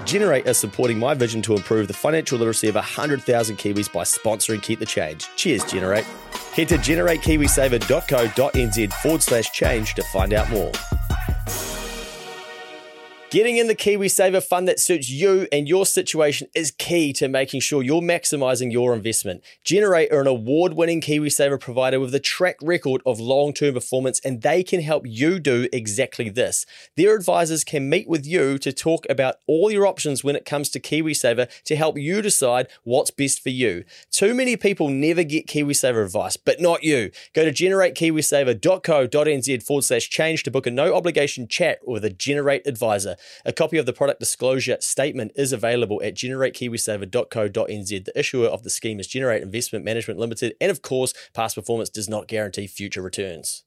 Generate are supporting my vision to improve the financial literacy of 100,000 Kiwis by sponsoring Keep the Change. Cheers, Generate. Head to generatekiwisaver.co.nz/change to find out more. Getting in the KiwiSaver fund that suits you and your situation is key to making sure you're maximising your investment. Generate are an award-winning KiwiSaver provider with a track record of long-term performance, and they can help you do exactly this. Their advisors can meet with you to talk about all your options when it comes to KiwiSaver to help you decide what's best for you. Too many people never get KiwiSaver advice, but not you. Go to generatekiwisaver.co.nz/change to book a no-obligation chat with a Generate advisor. A copy of the product disclosure statement is available at generatekiwisaver.co.nz. The issuer of the scheme is Generate Investment Management Limited, and of course, past performance does not guarantee future returns.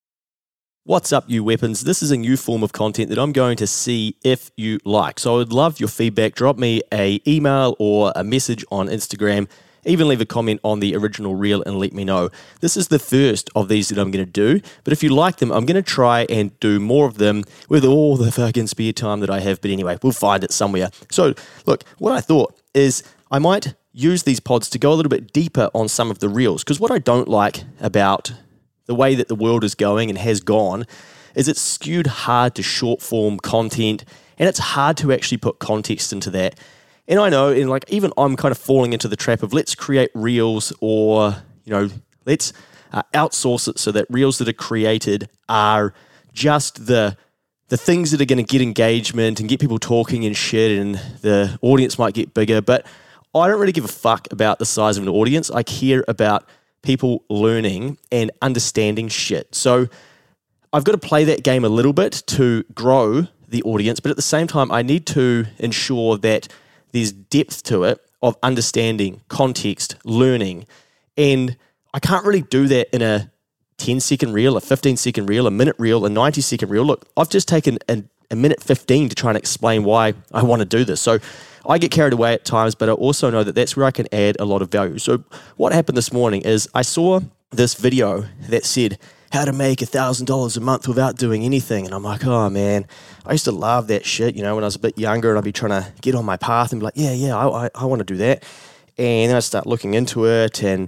What's up, you weapons? This is a new form of content that I'm going to see if you like. So I would love your feedback. Drop me an email or a message on Instagram. Even leave a comment on the original reel and let me know. This is the first of these that I'm going to do, but if you like them, I'm going to try and do more of them with all the fucking spare time that I have. But anyway, we'll find it somewhere. So, look, what I thought is I might use these pods to go a little bit deeper on some of the reels, because what I don't like about the way that the world is going and has gone is it's skewed hard to short form content, and it's hard to actually put context into that. And I know, and like even I'm kind of falling into the trap of let's create reels, or let's outsource it so that reels that are created are just the things that are going to get engagement and get people talking and shit, and the audience might get bigger. But I don't really give a fuck about the size of an audience. I care about people learning and understanding shit. So I've got to play that game a little bit to grow the audience, but at the same time, I need to ensure that there's depth to it of understanding, context, learning. And I can't really do that in a 10-second reel, a 15-second reel, a minute reel, a 90-second reel. Look, I've just taken a minute 15 to try and explain why I want to do this. So I get carried away at times, but I also know that that's where I can add a lot of value. So what happened this morning is I saw this video that said, how to make $1,000 a month without doing anything. And I'm like, oh man, I used to love that shit, when I was a bit younger, and I'd be trying to get on my path and be like, yeah, I want to do that. And then I start looking into it, and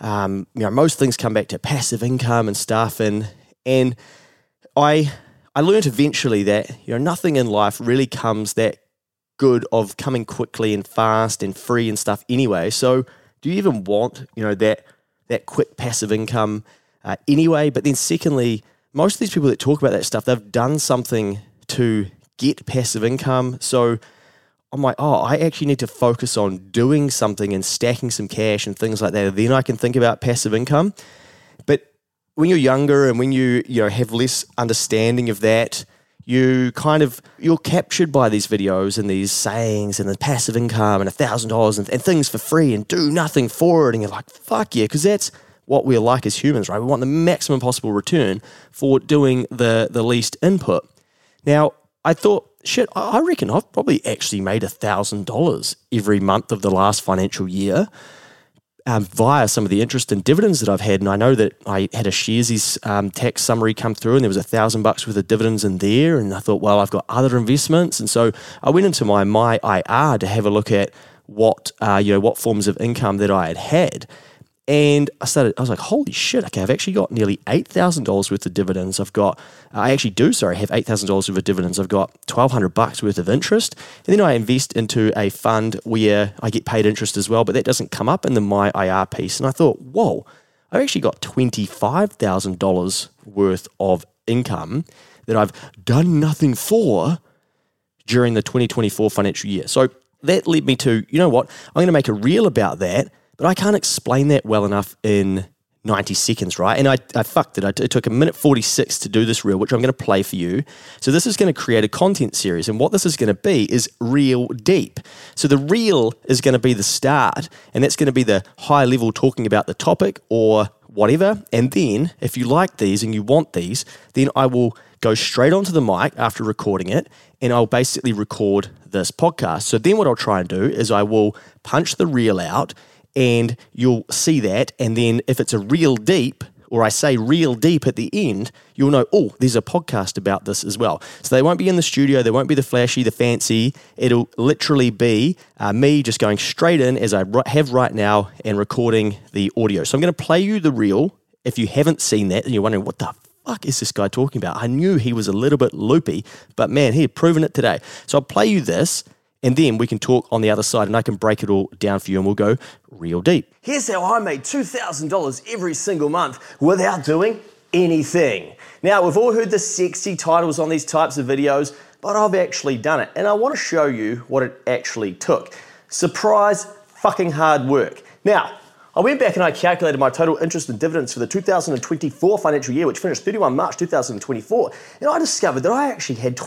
most things come back to passive income and stuff. And I learned eventually that, nothing in life really comes that good of coming quickly and fast and free and stuff anyway. So do you even want, that quick passive income anyway? But then secondly, most of these people that talk about that stuff, they've done something to get passive income. So I'm like, I actually need to focus on doing something and stacking some cash and things like that. Then I can think about passive income. But when you're younger and when you have less understanding of that, you're captured by these videos and these sayings and the passive income and $1,000 and things for free and do nothing for it. And you're like, fuck yeah, because that's what we're like as humans, right? We want the maximum possible return for doing the least input. Now, I thought, shit, I reckon I've probably actually made $1,000 every month of the last financial year via some of the interest and dividends that I've had. And I know that I had a Sharesies tax summary come through, and there was $1,000 worth of dividends in there. And I thought, well, I've got other investments. And so I went into my IR to have a look at what forms of income that I had. And I was like, holy shit, okay, I've actually got nearly $8,000 worth of dividends. I have $8,000 worth of dividends. I've got $1,200 worth of interest. And then I invest into a fund where I get paid interest as well, but that doesn't come up in the My IR piece. And I thought, whoa, I've actually got $25,000 worth of income that I've done nothing for during the 2024 financial year. So that led me to, you know what, I'm going to make a reel about that. But I can't explain that well enough in 90 seconds, right? And I fucked it. It took a minute 46 to do this reel, which I'm going to play for you. So this is going to create a content series. And what this is going to be is Reel Deep. So the reel is going to be the start, and that's going to be the high level talking about the topic or whatever. And then if you like these and you want these, then I will go straight onto the mic after recording it, and I'll basically record this podcast. So then what I'll try and do is I will punch the reel out, and you'll see that. And then if it's a reel deep or I say real deep at the end, you'll know, oh, there's a podcast about this as well. So they won't be in the studio, they won't be the flashy, the fancy. It'll literally be me just going straight in as I have right now and recording the audio. So I'm going to play you the reel. If you haven't seen that and you're wondering, what the fuck is this guy talking about? I knew he was a little bit loopy, but man, he had proven it today. So I'll play you this, and then we can talk on the other side and I can break it all down for you and we'll go real deep. Here's how I made $2,000 every single month without doing anything. Now, we've all heard the sexy titles on these types of videos, but I've actually done it. And I want to show you what it actually took. Surprise fucking hard work. Now, I went back and I calculated my total interest and dividends for the 2024 financial year, which finished 31 March 2024, and I discovered that I actually had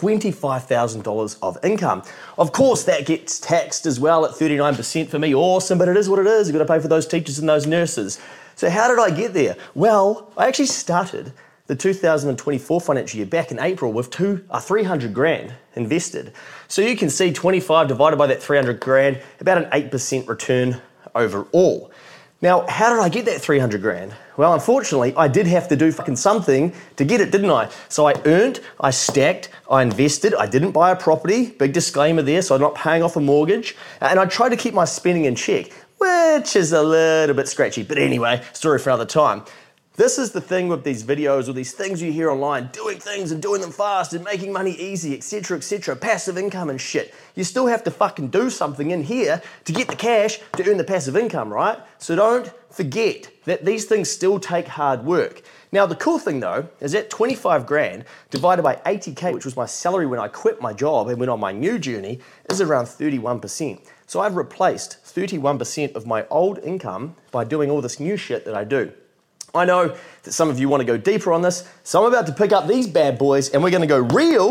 $25,000 of income. Of course, that gets taxed as well at 39% for me. Awesome, but it is what it is. You've got to pay for those teachers and those nurses. So how did I get there? Well, I actually started the 2024 financial year back in April with 300 grand invested. So you can see 25 divided by that 300 grand, about an 8% return overall. Now, how did I get that 300 grand? Well, unfortunately, I did have to do fucking something to get it, didn't I? So I earned, I stacked, I invested, I didn't buy a property, big disclaimer there, so I'm not paying off a mortgage, and I tried to keep my spending in check, which is a little bit scratchy, but anyway, story for another time. This is the thing with these videos or these things you hear online, doing things and doing them fast and making money easy, etc., passive income and shit. You still have to fucking do something in here to get the cash to earn the passive income, right? So don't forget that these things still take hard work. Now, the cool thing though, is that 25 grand divided by 80K, which was my salary when I quit my job and went on my new journey, is around 31%. So I've replaced 31% of my old income by doing all this new shit that I do. I know that some of you want to go deeper on this, so I'm about to pick up these bad boys and we're going to go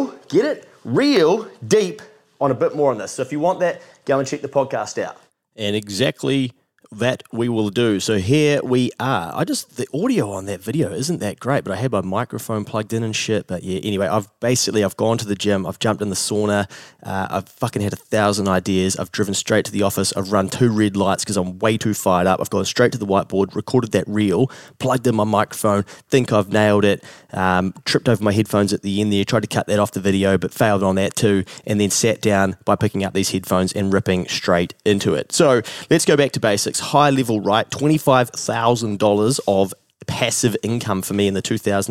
real deep on a bit more on this. So if you want that, go and check the podcast out. And exactly that we will do. So here we are. The audio on that video isn't that great, but I had my microphone plugged in and shit. But yeah, anyway, I've gone to the gym, I've jumped in the sauna, I've fucking had 1,000 ideas, I've driven straight to the office, I've run 2 red lights because I'm way too fired up, I've gone straight to the whiteboard, recorded that reel, plugged in my microphone, think I've nailed it, tripped over my headphones at the end there, tried to cut that off the video, but failed on that too, and then sat down by picking up these headphones and ripping straight into it. So let's go back to basics. High level, right? $25,000 of passive income for me in the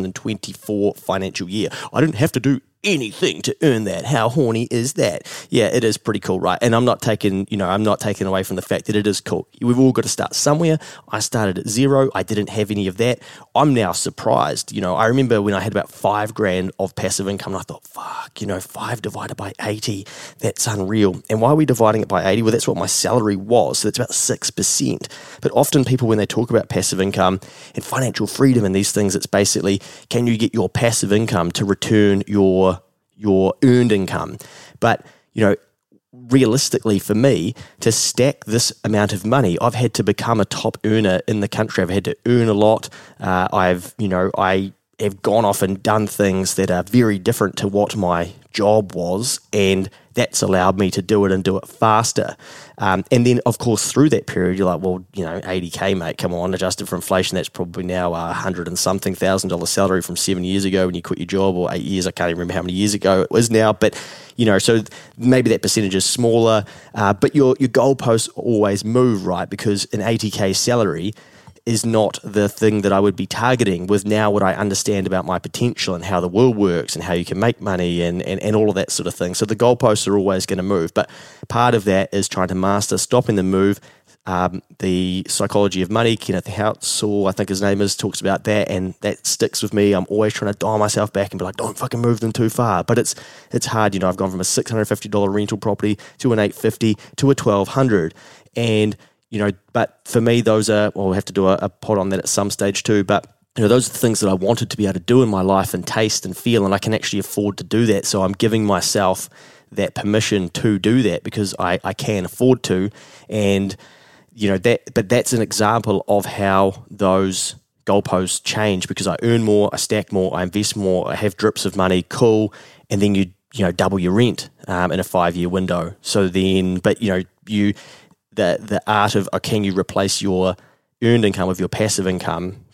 2024 financial year. I didn't have to do anything to earn that. How horny is that? Yeah, it is pretty cool, right? And I'm not taking away from the fact that it is cool. We've all got to start somewhere. I started at zero. I didn't have any of that. I'm now surprised. I remember when I had about 5 grand of passive income, and I thought, fuck, 5 divided by 80, that's unreal. And why are we dividing it by 80? Well, that's what my salary was. So that's about 6%. But often people, when they talk about passive income and financial freedom and these things, it's basically, can you get your passive income to return your earned income? But, realistically for me, to stack this amount of money, I've had to become a top earner in the country. I've had to earn a lot. I have gone off and done things that are very different to what my job was, and that's allowed me to do it and do it faster. And then, of course, through that period, you're like, well, 80K, mate, come on, adjusted for inflation, that's probably now $100 and something thousand salary from 7 years ago when you quit your job, or 8 years, I can't even remember how many years ago it was now, but, so maybe that percentage is smaller, but your goalposts always move, right? Because an 80K salary is not the thing that I would be targeting with now what I understand about my potential and how the world works and how you can make money and all of that sort of thing. So the goalposts are always going to move, but part of that is trying to master stopping the move. The Psychology of Money, Kenneth Houtzel, I think his name is, talks about that, and that sticks with me. I'm always trying to dial myself back and be like, don't fucking move them too far. But it's hard. I've gone from a $650 rental property to an $850 to a $1,200, and but for me, those are, we'll have to do a pod on that at some stage too, but those are the things that I wanted to be able to do in my life and taste and feel, and I can actually afford to do that. So I'm giving myself that permission to do that because I can afford to. And, but that's an example of how those goalposts change, because I earn more, I stack more, I invest more, I have drips of money, cool. And then you double your rent in a 5-year window. So then, but the art of, can you replace your earned income with your passive income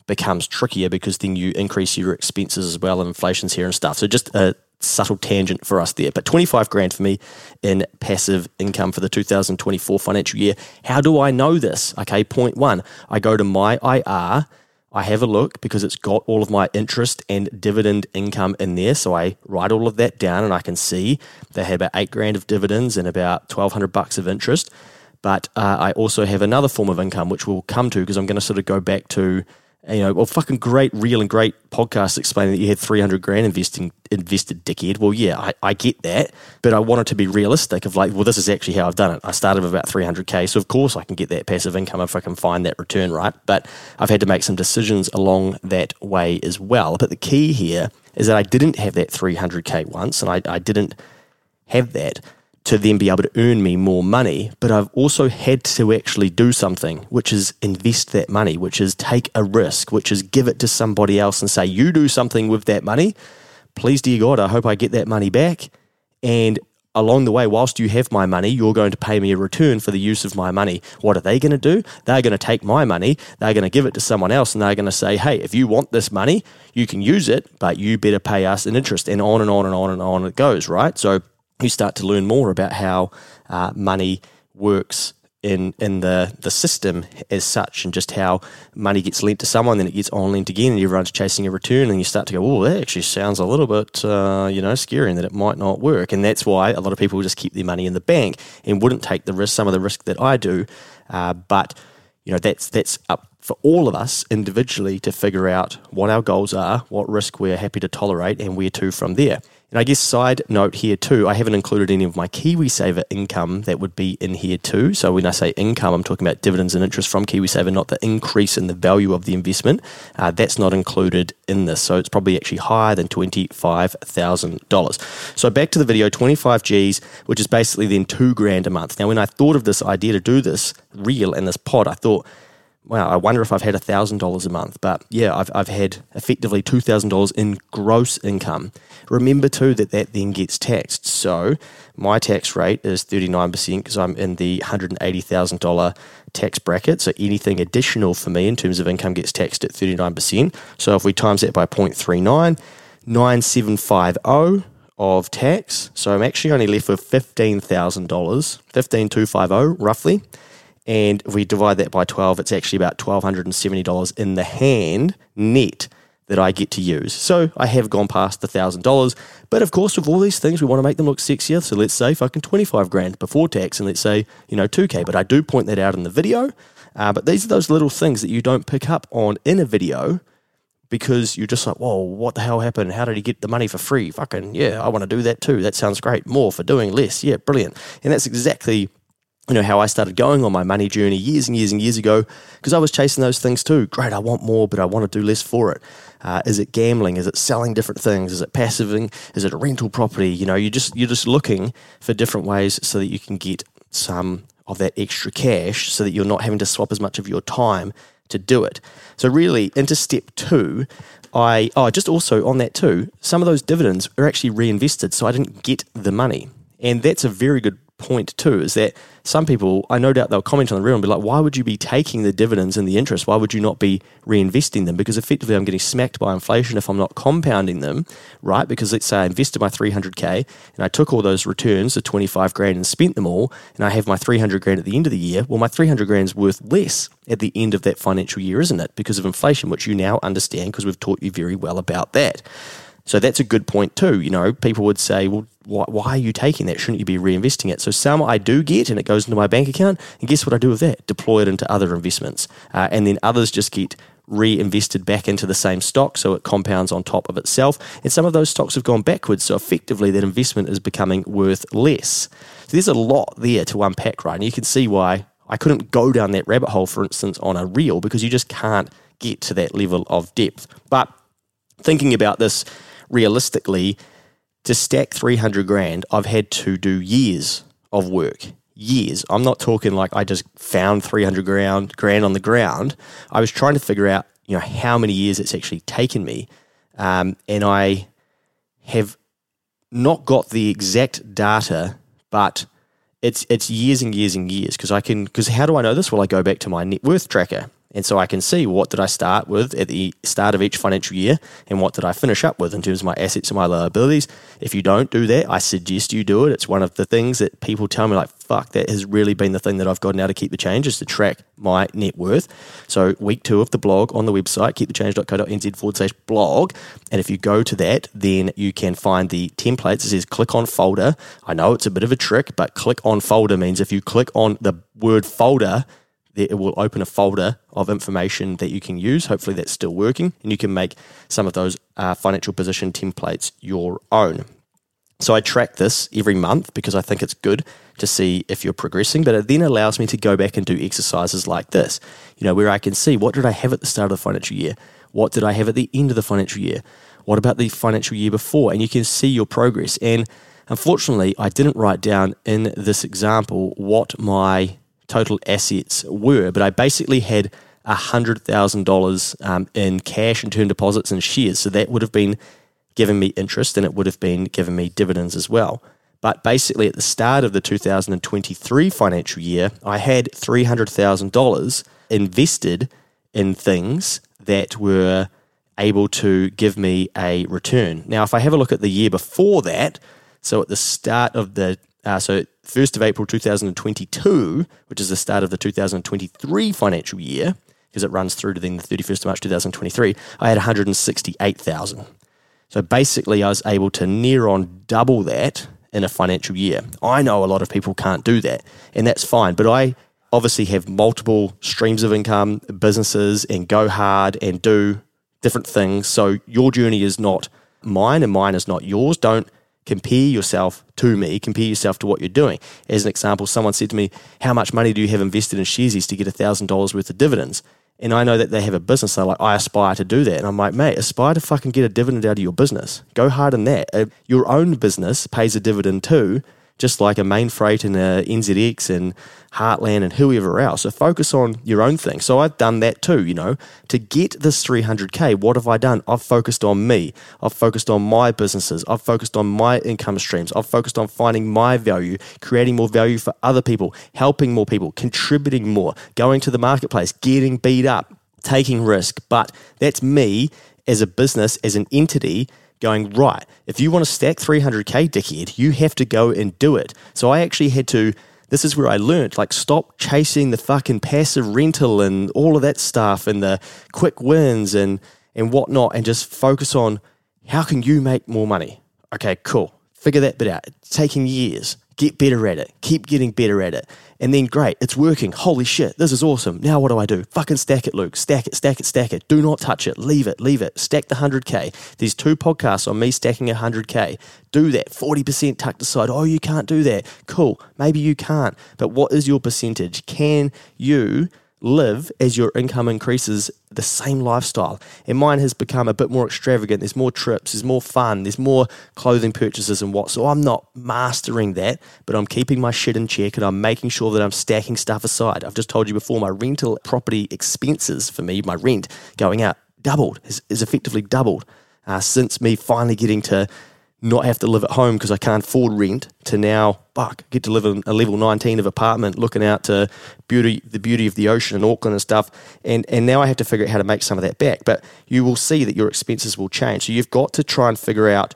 becomes trickier because then you increase your expenses as well, and inflation's here and stuff. So just a subtle tangent for us there. But 25 grand for me in passive income for the 2024 financial year. How do I know this? Okay, point one, I go to my IR, I have a look because it's got all of my interest and dividend income in there. So I write all of that down and I can see they have about 8 grand of dividends and about $1,200 of interest. But I also have another form of income, which we'll come to because I'm going to sort of go back to, fucking great reel and great podcast explaining that you had 300 grand invested, dickhead. Well, yeah, I get that, but I want it to be realistic of like, well, this is actually how I've done it. I started with about 300K, so of course I can get that passive income if I can find that return, right? But I've had to make some decisions along that way as well. But the key here is that I didn't have that 300K once, and I didn't have that to then be able to earn me more money, but I've also had to actually do something, which is invest that money, which is take a risk, which is give it to somebody else and say, you do something with that money. Please, dear God, I hope I get that money back. And along the way, whilst you have my money, you're going to pay me a return for the use of my money. What are they going to do? They're going to take my money, they're going to give it to someone else, and they're going to say, hey, if you want this money, you can use it, but you better pay us an interest, and on and on and on and on it goes, right? So you start to learn more about how money works in the system as such, and just how money gets lent to someone, then it gets on lent again, and everyone's chasing a return, and you start to go, oh, that actually sounds a little bit, scary, and that it might not work. And that's why a lot of people just keep their money in the bank and wouldn't take the risk, some of the risk that I do. But that's up for all of us individually to figure out what our goals are, what risk we're happy to tolerate, and where to from there. And I guess side note here too, I haven't included any of my KiwiSaver income that would be in here too. So when I say income, I'm talking about dividends and interest from KiwiSaver, not the increase in the value of the investment. That's not included in this. So it's probably actually higher than $25,000. So back to the video, 25 G's, which is basically then $2,000 a month. Now, when I thought of this idea to do this reel and this pod, I thought, wow, I wonder if I've had $1,000 a month. But yeah, I've had effectively $2,000 in gross income. Remember too that then gets taxed. So my tax rate is 39% because I'm in the $180,000 tax bracket. So anything additional for me in terms of income gets taxed at 39%. So if we times that by 0.39, 9,750 of tax. So I'm actually only left with $15,000, 15,250 roughly. And if we divide that by 12, it's actually about $1,270 in the hand net that I get to use. So I have gone past the $1,000. But of course, with all these things, we want to make them look sexier. So let's say fucking 25 grand before tax, and let's say, $2,000. But I do point that out in the video. But these are those little things that you don't pick up on in a video because you're just like, whoa, what the hell happened? How did he get the money for free? Fucking, yeah, I want to do that too. That sounds great. More for doing less. Yeah, brilliant. And that's exactly how I started going on my money journey years and years and years ago, because I was chasing those things too. Great, I want more, but I want to do less for it. Is it gambling? Is it selling different things? Is it passiving? Is it a rental property? You're just looking for different ways so that you can get some of that extra cash so that you're not having to swap as much of your time to do it. So really, into step 2, just also on that too, some of those dividends are actually reinvested, so I didn't get the money. And that's a very good point too, is that some people, I no doubt they'll comment on the reel and be like, why would you be taking the dividends and the interest? Why would you not be reinvesting them? Because effectively I'm getting smacked by inflation if I'm not compounding them, right? Because let's say I invested my 300K and I took all those returns, the 25 grand, and spent them all, and I have my 300 grand at the end of the year. Well, my 300 grand is worth less at the end of that financial year, isn't it? Because of inflation, which you now understand because we've taught you very well about that. So that's a good point too. People would say, well, why are you taking that? Shouldn't you be reinvesting it? So some I do get, and it goes into my bank account. And guess what I do with that? Deploy it into other investments. And then others just get reinvested back into the same stock, so it compounds on top of itself. And some of those stocks have gone backwards, so effectively that investment is becoming worth less. So there's a lot there to unpack, right? And you can see why I couldn't go down that rabbit hole, for instance, on a reel, because you just can't get to that level of depth. But thinking about this realistically, to stack 300 grand, I've had to do years of work. Years. I'm not talking like I just found 300 grand on the ground. I was trying to figure out, how many years it's actually taken me. And I have not got the exact data, but it's years and years and years. Because how do I know this? Well, I go back to my net worth tracker. And so I can see what did I start with at the start of each financial year and what did I finish up with in terms of my assets and my liabilities. If you don't do that, I suggest you do it. It's one of the things that people tell me, like, fuck, that has really been the thing that I've got now to keep the change, is to track my net worth. So week 2 of the blog on the website, keepthechange.co.nz/blog. And if you go to that, then you can find the templates. It says click on folder. I know it's a bit of a trick, but click on folder means if you click on the word folder, it will open a folder of information that you can use. Hopefully that's still working, and you can make some of those financial position templates your own. So I track this every month because I think it's good to see if you're progressing, but it then allows me to go back and do exercises like this, where I can see, what did I have at the start of the financial year? What did I have at the end of the financial year? What about the financial year before? And you can see your progress. And unfortunately, I didn't write down in this example what my total assets were, but I basically had $100,000 in cash and term deposits and shares. So that would have been giving me interest, and it would have been giving me dividends as well. But basically at the start of the 2023 financial year, I had $300,000 invested in things that were able to give me a return. Now, if I have a look at the year before that, so at the start of the 1st of April 2022, which is the start of the 2023 financial year, because it runs through to then the 31st of March 2023, I had $168,000. So basically I was able to near on double that in a financial year. I know a lot of people can't do that, and that's fine, but I obviously have multiple streams of income, businesses, and go hard and do different things. So your journey is not mine and mine is not yours. Don't compare yourself to me, compare yourself to what you're doing. As an example, someone said to me, how much money do you have invested in Sharesies to get $1,000 worth of dividends? And I know that they have a business. They're like, I aspire to do that. And I'm like, mate, aspire to fucking get a dividend out of your business. Go hard in that. Your own business pays a dividend too, just like a Main Freight and a NZX and Heartland and whoever else. So focus on your own thing. So I've done that too, To get this 300K, what have I done? I've focused on me. I've focused on my businesses. I've focused on my income streams. I've focused on finding my value, creating more value for other people, helping more people, contributing more, going to the marketplace, getting beat up, taking risk. But that's me as a business, as an entity, going, right, if you want to stack 300K, dickhead, you have to go and do it. So I actually had to, this is where I learned, stop chasing the fucking passive rental and all of that stuff and the quick wins and whatnot, and just focus on how can you make more money? Okay, cool. Figure that bit out. It's taking years. Get better at it. Keep getting better at it. And then, great, it's working. Holy shit, this is awesome. Now what do? Fucking stack it, Luke. Stack it, stack it, stack it. Do not touch it. Leave it. Stack the 100K. There's 2 podcasts on me stacking 100K. Do that. 40% tucked aside. Oh, you can't do that. Cool. Maybe you can't. But what is your percentage? Can you live as your income increases the same lifestyle? And mine has become a bit more extravagant. There's more trips, there's more fun, there's more clothing purchases and what. So I'm not mastering that, but I'm keeping my shit in check and I'm making sure that I'm stacking stuff aside. I've just told you before, my rental property expenses for me, my rent going out, doubled, is effectively doubled since me finally getting to not have to live at home because I can't afford rent, to now, get to live in a level 19 of apartment looking out to the beauty of the ocean in Auckland and stuff. And now I have to figure out how to make some of that back. But you will see that your expenses will change. So you've got to try and figure out,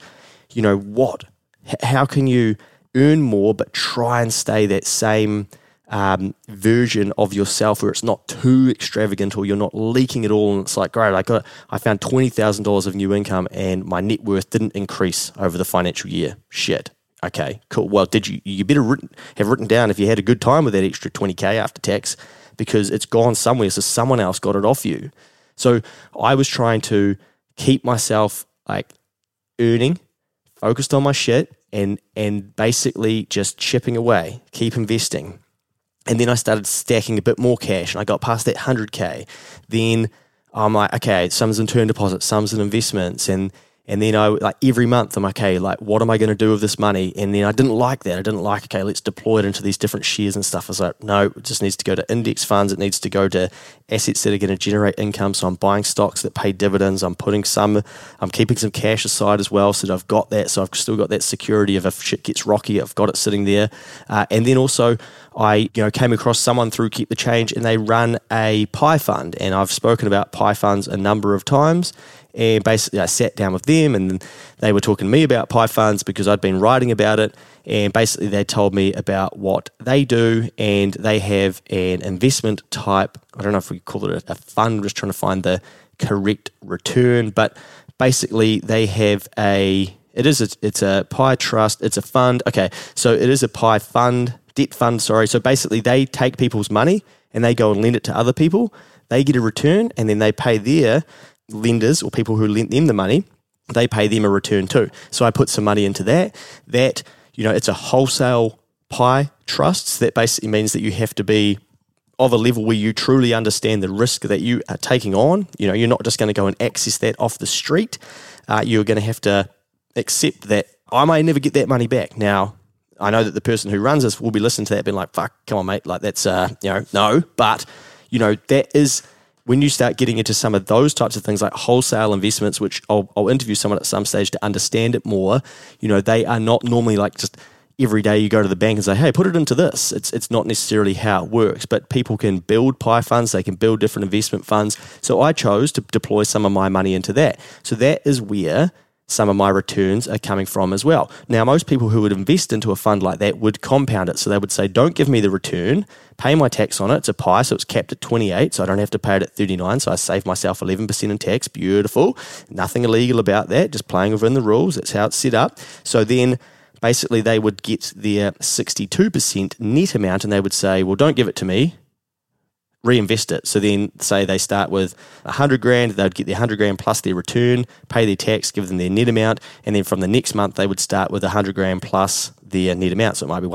how can you earn more but try and stay that same version of yourself where it's not too extravagant or you're not leaking it all, and it's like, great, I found $20,000 of new income and my net worth didn't increase over the financial year. Shit. Okay, cool. Well, you better have written down if you had a good time with that extra 20K after tax, because it's gone somewhere, so someone else got it off you. So I was trying to keep myself earning, focused on my shit, and basically just chipping away, keep investing. And then I started stacking a bit more cash, and I got past that 100K. Then I'm like, okay, some's in term deposits, some's in investments, and then I every month I'm okay, what am I going to do with this money? And then I didn't like that. I didn't like, okay, let's deploy it into these different shares and stuff. I was like, no, it just needs to go to index funds. It needs to go to assets that are going to generate income. So I'm buying stocks that pay dividends. I'm keeping some cash aside as well, so that I've got that. So I've still got that security of if shit gets rocky, I've got it sitting there. And then also I came across someone through Keep the Change, and they run a PI fund. And I've spoken about PI funds a number of times. And basically I sat down with them, and they were talking to me about PI funds because I'd been writing about it. And basically they told me about what they do, and they have an investment type. I don't know if we call it a fund. I'm just trying to find the correct return. But basically they have it's a PI trust. It's a fund. Okay, so it is a PI fund, debt fund, sorry. So basically they take people's money and they go and lend it to other people. They get a return, and then they pay their lenders or people who lent them the money, they pay them a return too. So I put some money into that, it's a wholesale PI trust. That basically means that you have to be of a level where you truly understand the risk that you are taking on. You're not just going to go and access that off the street. You're going to have to accept that I may never get that money back. Now, I know that the person who runs this will be listening to that being like, fuck, come on, mate. Like that's, no. But, that is, when you start getting into some of those types of things like wholesale investments, which I'll interview someone at some stage to understand it more, they are not normally like just every day you go to the bank and say, hey, put it into this. It's not necessarily how it works, but people can build PI funds, they can build different investment funds. So I chose to deploy some of my money into that. So that is where some of my returns are coming from as well. Now, most people who would invest into a fund like that would compound it. So they would say, don't give me the return, pay my tax on it. It's a PI, so it's capped at 28, so I don't have to pay it at 39. So I save myself 11% in tax. Beautiful. Nothing illegal about that, just playing within the rules. That's how it's set up. So then basically they would get their 62% net amount, and they would say, well, don't give it to me, reinvest it. So then say they start with 100 grand, they'd get their 100 grand plus their return, pay their tax, give them their net amount, and then from the next month they would start with 100 grand plus their net amount. So it might be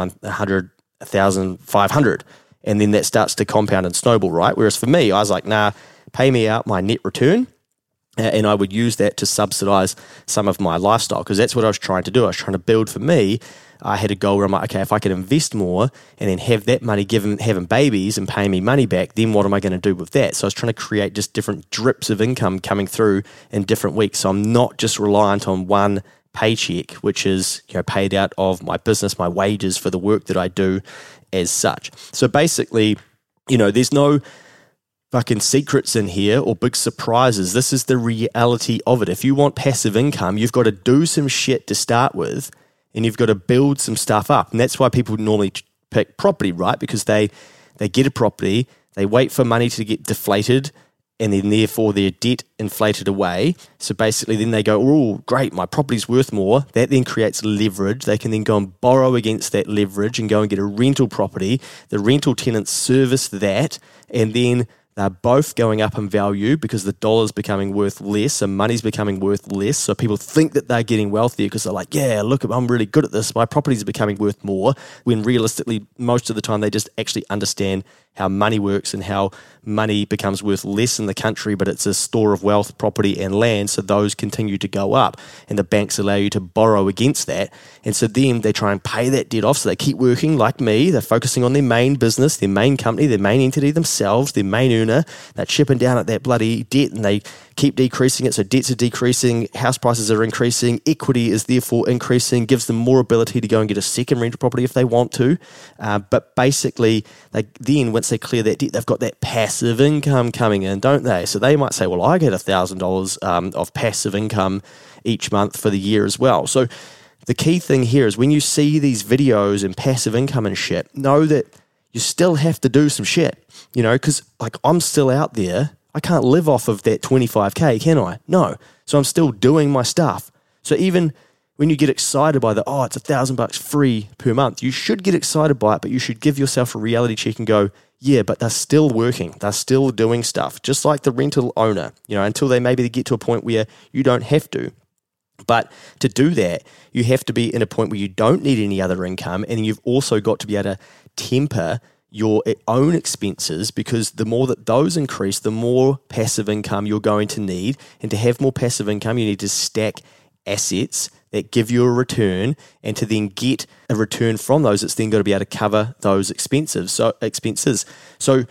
100,500, and then that starts to compound and snowball, right? Whereas for me, I was like, nah, pay me out my net return, and I would use that to subsidize some of my lifestyle, because that's what I was trying to do. I was trying to build for me. I had a goal where I'm like, okay, if I could invest more and then have that money having babies and paying me money back, then what am I going to do with that? So I was trying to create just different drips of income coming through in different weeks. So I'm not just reliant on one paycheck, which is paid out of my business, my wages for the work that I do as such. So basically, there's no fucking secrets in here or big surprises. This is the reality of it. If you want passive income, you've got to do some shit to start with, and you've got to build some stuff up. And that's why people normally pick property, right? Because they get a property, they wait for money to get deflated, and then therefore their debt inflated away. So basically then they go, oh, great, my property's worth more. That then creates leverage. They can then go and borrow against that leverage and go and get a rental property. The rental tenants service that, and then they're both going up in value because the dollar's becoming worth less and money's becoming worth less. So people think that they're getting wealthier because they're like, yeah, look, I'm really good at this. My properties are becoming worth more, when realistically, most of the time they just actually understand how money works and how money becomes worth less in the country, but it's a store of wealth, property and land, so those continue to go up, and the banks allow you to borrow against that. And so then they try and pay that debt off, so they keep working like me. They're focusing on their main business, their main company, their main entity themselves, their main earner. They're chipping down at that bloody debt, and they keep decreasing it. So debts are decreasing, house prices are increasing, equity is therefore increasing, gives them more ability to go and get a second rental property if they want to. But basically, then once they clear that debt, they've got that passive income coming in, don't they? So they might say, well, I get $1,000 of passive income each month for the year as well. So the key thing here is when you see these videos and passive income and shit, know that you still have to do some shit, because like I'm still out there. I can't live off of that 25K, can I? No. So I'm still doing my stuff. So even when you get excited by it's $1,000 free per month, you should get excited by it, but you should give yourself a reality check and go, yeah, but they're still working. They're still doing stuff, just like the rental owner, until they maybe get to a point where you don't have to. But to do that, you have to be in a point where you don't need any other income, and you've also got to be able to temper your own expenses, because the more that those increase, the more passive income you're going to need. And to have more passive income, you need to stack assets that give you a return, and to then get a return from those, it's then got to be able to cover those expenses. So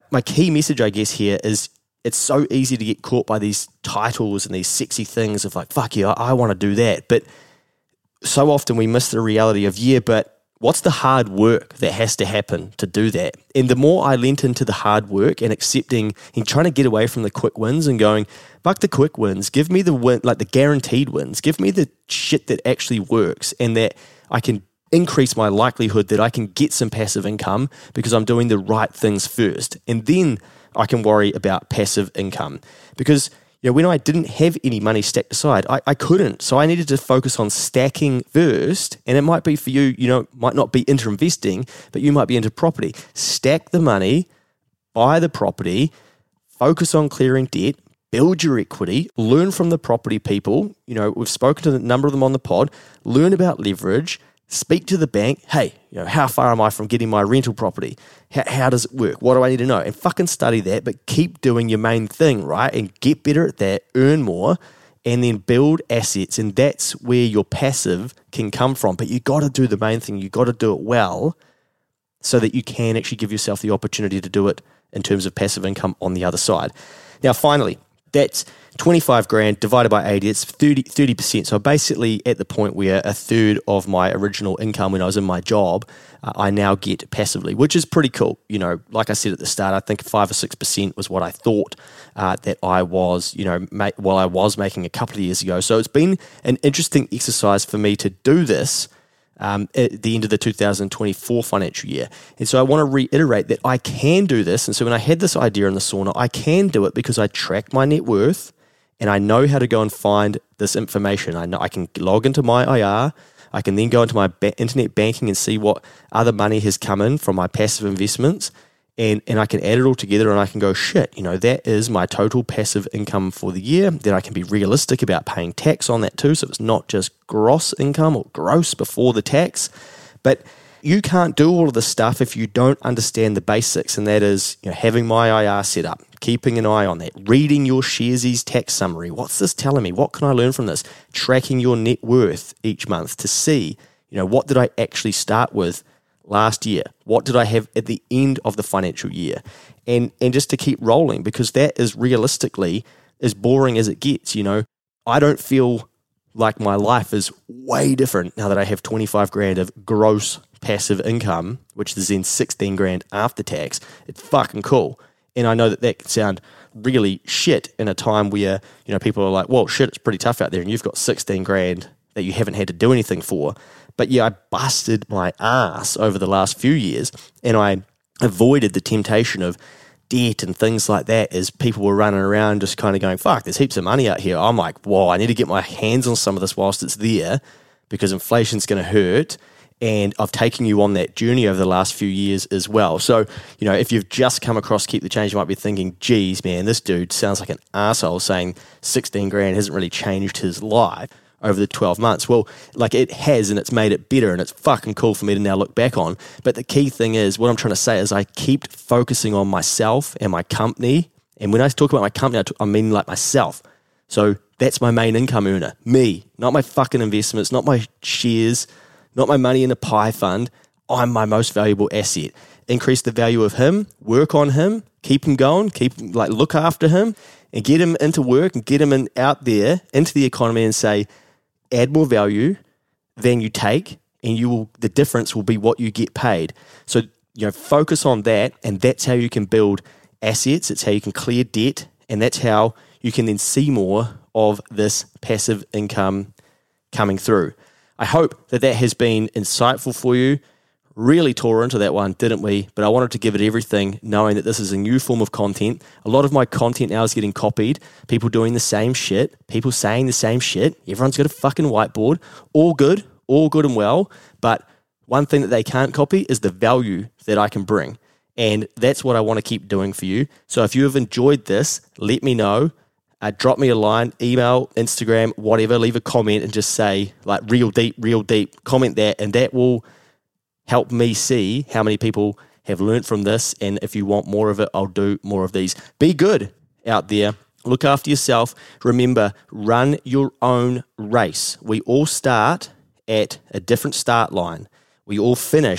my key message, I guess, here is it's so easy to get caught by these titles and these sexy things of like, fuck yeah, I want to do that. But so often we miss the reality of, but what's the hard work that has to happen to do that? And the more I leant into the hard work and accepting and trying to get away from the quick wins and going, fuck the quick wins, give me the win, like the guaranteed wins, give me the shit that actually works and that I can increase my likelihood that I can get some passive income because I'm doing the right things first. And then I can worry about passive income. Because when I didn't have any money stacked aside, I couldn't. So I needed to focus on stacking first. And it might be for you, might not be into investing, but you might be into property. Stack the money, buy the property, focus on clearing debt, build your equity, learn from the property people. We've spoken to a number of them on the pod, learn about leverage, speak to the bank. Hey, how far am I from getting my rental property? How does it work? What do I need to know? And fucking study that, but keep doing your main thing, right? And get better at that, earn more, and then build assets. And that's where your passive can come from. But you got to do the main thing. You got to do it well so that you can actually give yourself the opportunity to do it in terms of passive income on the other side. Now, finally, that's 25 grand divided by 80, it's 30%. So basically at the point where a third of my original income when I was in my job, I now get passively, which is pretty cool. Like I said at the start, I think 5 or 6% was what I thought that I was, while I was making a couple of years ago. So it's been an interesting exercise for me to do this at the end of the 2024 financial year. And so I want to reiterate that I can do this. And so when I had this idea in the sauna, I can do it because I track my net worth and I know how to go and find this information. I know I can log into my IR. I can then go into my internet banking and see what other money has come in from my passive investments. And I can add it all together and I can go, shit, that is my total passive income for the year. Then I can be realistic about paying tax on that too. So it's not just gross income or gross before the tax. But you can't do all of this stuff if you don't understand the basics. And that is having my IR set up, keeping an eye on that, reading your Sharesies tax summary. What's this telling me? What can I learn from this? Tracking your net worth each month to see, what did I actually start with last year? What did I have at the end of the financial year? And just to keep rolling, because that is realistically as boring as it gets. I don't feel like my life is way different now that I have 25 grand of gross passive income, which is then 16 grand after tax. It's fucking cool. And I know that can sound really shit in a time where, people are like, well, shit, it's pretty tough out there and you've got 16 grand that you haven't had to do anything for. But yeah, I busted my ass over the last few years and I avoided the temptation of debt and things like that as people were running around just kind of going, fuck, there's heaps of money out here. I'm like, whoa, I need to get my hands on some of this whilst it's there because inflation's going to hurt. And I've taken you on that journey over the last few years as well. So, if you've just come across Keep the Change, you might be thinking, geez, man, this dude sounds like an asshole saying 16 grand hasn't really changed his life over the 12 months. Well, like it has, and it's made it better, and it's fucking cool for me to now look back on. But the key thing is, what I'm trying to say is I keep focusing on myself and my company. And when I talk about my company, I mean like myself. So that's my main income earner, me, not my fucking investments, not my shares, not my money in a pie fund. I'm my most valuable asset. Increase the value of him, work on him, keep him going, look after him, and get him into work and get him out there into the economy and say, add more value than you take, and the difference will be what you get paid. So, focus on that, and that's how you can build assets. It's how you can clear debt, and that's how you can then see more of this passive income coming through. I hope that has been insightful for you. Really tore into that one, didn't we? But I wanted to give it everything, knowing that this is a new form of content. A lot of my content now is getting copied. People doing the same shit. People saying the same shit. Everyone's got a fucking whiteboard. All good and well. But one thing that they can't copy is the value that I can bring. And that's what I want to keep doing for you. So if you have enjoyed this, let me know. Drop me a line, email, Instagram, whatever. Leave a comment and just say, real deep, comment that. And that will help me see how many people have learned from this. And if you want more of it, I'll do more of these. Be good out there. Look after yourself. Remember, run your own race. We all start at a different start line. We all finish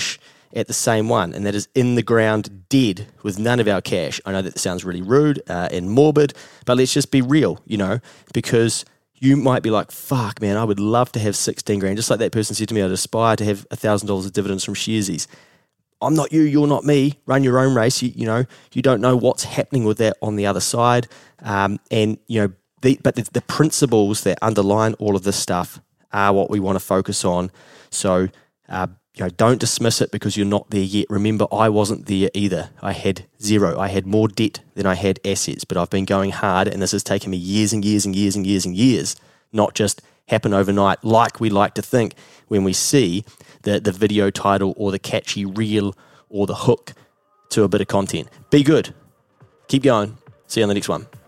at the same one, and that is in the ground dead with none of our cash. I know that sounds really rude and morbid, but let's just be real, because you might be like, fuck, man, I would love to have 16 grand. Just like that person said to me, I'd aspire to have $1,000 of dividends from Sharesies. I'm not you, you're not me. Run your own race. You don't know what's happening with that on the other side. But the principles that underline all of this stuff are what we want to focus on. So, don't dismiss it because you're not there yet. Remember, I wasn't there either. I had zero. I had more debt than I had assets, but I've been going hard, and this has taken me years and years and years and years and years, not just happen overnight like we like to think when we see the video title or the catchy reel or the hook to a bit of content. Be good. Keep going. See you on the next one.